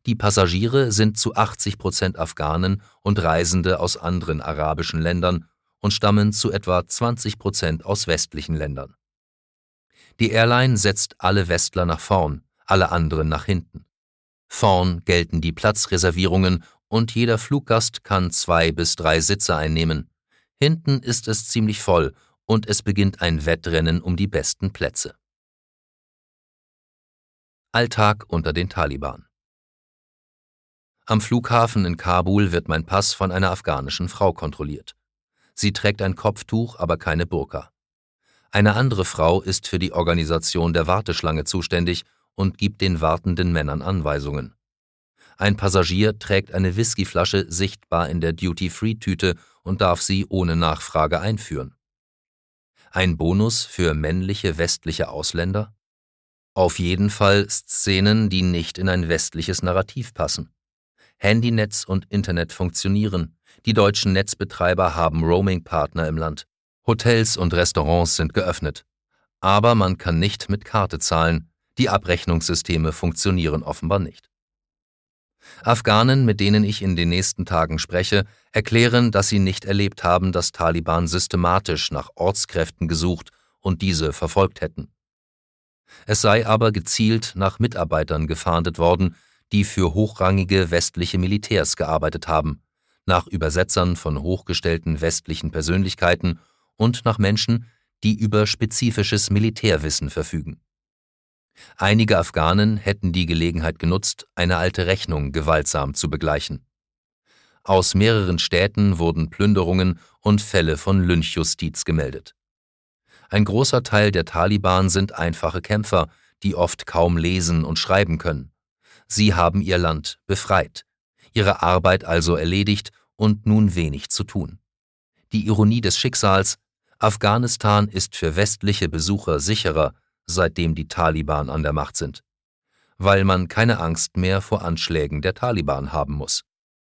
Die Passagiere sind zu 80% Afghanen und Reisende aus anderen arabischen Ländern und stammen zu etwa 20% aus westlichen Ländern. Die Airline setzt alle Westler nach vorn, alle anderen nach hinten. Vorn gelten die Platzreservierungen und jeder Fluggast kann 2 bis 3 Sitze einnehmen. Hinten ist es ziemlich voll und es beginnt ein Wettrennen um die besten Plätze. Alltag unter den Taliban. Am Flughafen in Kabul wird mein Pass von einer afghanischen Frau kontrolliert. Sie trägt ein Kopftuch, aber keine Burka. Eine andere Frau ist für die Organisation der Warteschlange zuständig und gibt den wartenden Männern Anweisungen. Ein Passagier trägt eine Whiskyflasche sichtbar in der Duty-Free-Tüte und darf sie ohne Nachfrage einführen. Ein Bonus für männliche westliche Ausländer? Auf jeden Fall Szenen, die nicht in ein westliches Narrativ passen. Handynetz und Internet funktionieren. Die deutschen Netzbetreiber haben Roaming-Partner im Land. Hotels und Restaurants sind geöffnet. Aber man kann nicht mit Karte zahlen. Die Abrechnungssysteme funktionieren offenbar nicht. Afghanen, mit denen ich in den nächsten Tagen spreche, erklären, dass sie nicht erlebt haben, dass Taliban systematisch nach Ortskräften gesucht und diese verfolgt hätten. Es sei aber gezielt nach Mitarbeitern gefahndet worden, die für hochrangige westliche Militärs gearbeitet haben, nach Übersetzern von hochgestellten westlichen Persönlichkeiten und nach Menschen, die über spezifisches Militärwissen verfügen. Einige Afghanen hätten die Gelegenheit genutzt, eine alte Rechnung gewaltsam zu begleichen. Aus mehreren Städten wurden Plünderungen und Fälle von Lynchjustiz gemeldet. Ein großer Teil der Taliban sind einfache Kämpfer, die oft kaum lesen und schreiben können. Sie haben ihr Land befreit, ihre Arbeit also erledigt und nun wenig zu tun. Die Ironie des Schicksals: Afghanistan ist für westliche Besucher sicherer, seitdem die Taliban an der Macht sind, weil man keine Angst mehr vor Anschlägen der Taliban haben muss.